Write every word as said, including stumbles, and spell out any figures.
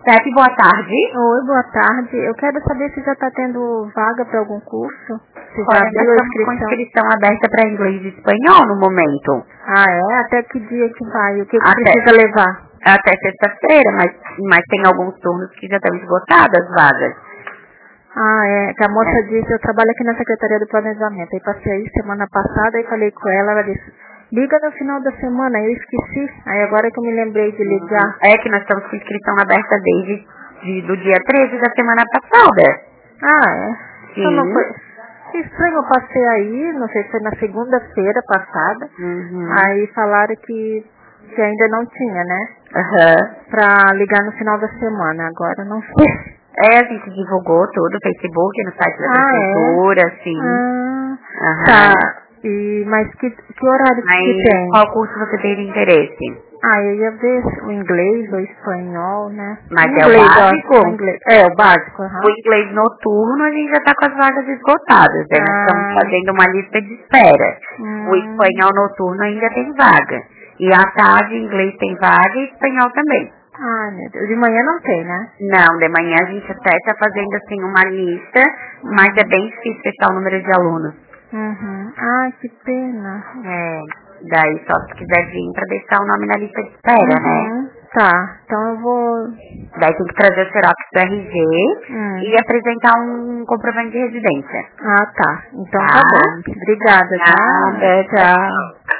Unicef, boa tarde. Oi, boa tarde. Eu quero saber se já está tendo vaga para algum curso. Se já Olha, abriu a nós estamos com inscrição. inscrição aberta para inglês e espanhol no momento. Ah, é? Até que dia que vai? O que, que Até. precisa levar? Até sexta-feira, mas, mas tem alguns turnos que já estão esgotadas as vagas. Ah, é. Que a moça É. disse, eu trabalho aqui na Secretaria do Planejamento. Aí passei aí semana passada e falei com ela, ela disse, liga no final da semana, eu esqueci. Aí agora que eu me lembrei de ligar. É que nós estamos com inscrição aberta desde de, do dia treze da semana passada. Ah, é? Sim. Então não foi... Que estranho, eu passei aí, não sei se foi na segunda-feira passada. Uhum. Aí falaram que, que ainda não tinha, né? Aham. Pra ligar no final da semana. Agora não sei. É, a gente divulgou tudo no Facebook, no site da Ah, é? prefeitura, sim. Ah, Aham. tá. E, mas que, que horário que Aí, tem? qual curso você tem interesse? Ah, eu ia ver o inglês ou o espanhol, né? Mas é o inglês, ó, básico? o inglês. É, o básico, aham. O inglês noturno a gente já está com as vagas esgotadas, né? Nós estamos Ah. fazendo uma lista de espera. Hum. O espanhol noturno ainda tem vaga. E à tarde inglês tem vaga e espanhol também. Ai, meu Deus. De manhã não tem, né? Não, de manhã a gente até está fazendo assim uma lista, mas é bem difícil fechar o número de alunos. Uhum. Ai, que pena. É, daí só se quiser vir para deixar o nome na lista de espera, né? Uhum. Tá, então eu vou... Daí tem que trazer o xerox do R G Hum. e apresentar um comprovante de residência. Ah, tá. Então Tá? tá bom. Obrigada, tá? Nada, tchau.